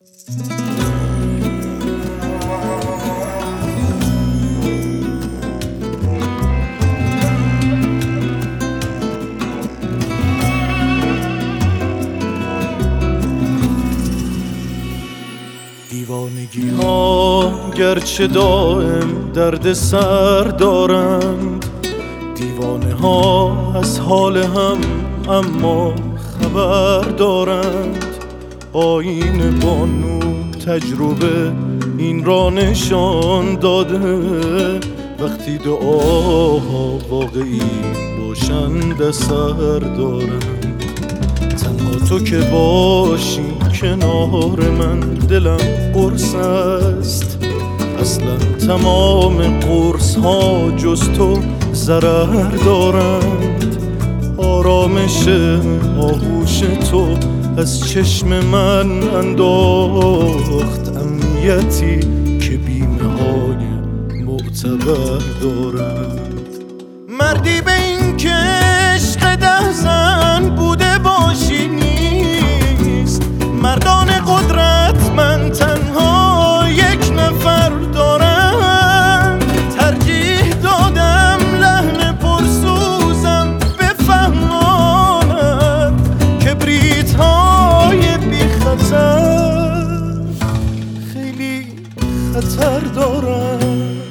دیوانگی ها گرچه دائم درد سر دارند، دیوانه ها از حال هم اما خبر دارند. آیین بانو تجربه این را نشان داده، وقتی دعاها واقعی باشند اثر دارند. تنها تو که باشی کنار من دلم قرص است، اصلا تمام قرص ها جز تو ضرر دارند. آرامش آغوش تو از چشم من انداخت امنیتی که بیمه های معتبر دارند. مردی به این که عشق 10 زن بوده باشی نیست، مردان قدرت من تنها 1 نفر دارم. ترجیح دادم لحن پرسوزم بفهماند کبریت های بی خطر خیلی خطر دارم.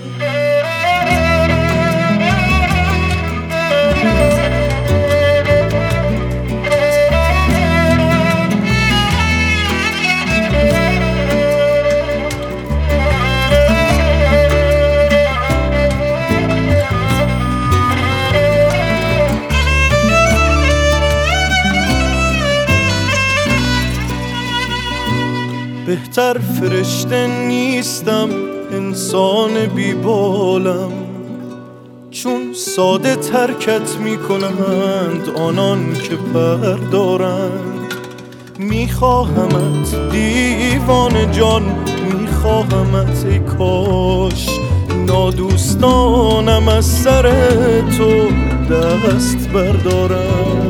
بهتر فرشته نیستم، انسان بیبالم، چون ساده ترکت می کنند آنان که پر دارند. میخواهمت دیوان جان، میخواهمت ای کاش نادوستانم از سر تو دست بردارم.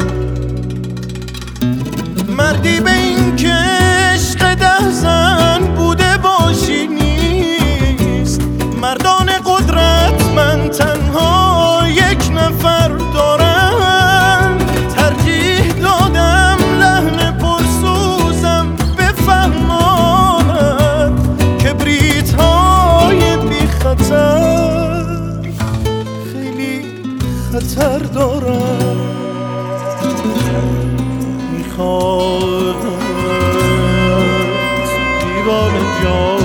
مردی به این که عشق 10 زن بوده باشی نیست، مردان قدرت من تنها 1 نفر دارم. ترجیح دادم لحن پرسوزم بفهماند کبریت های بی خطر خیلی خطر دارم. میخواد دیوانه جان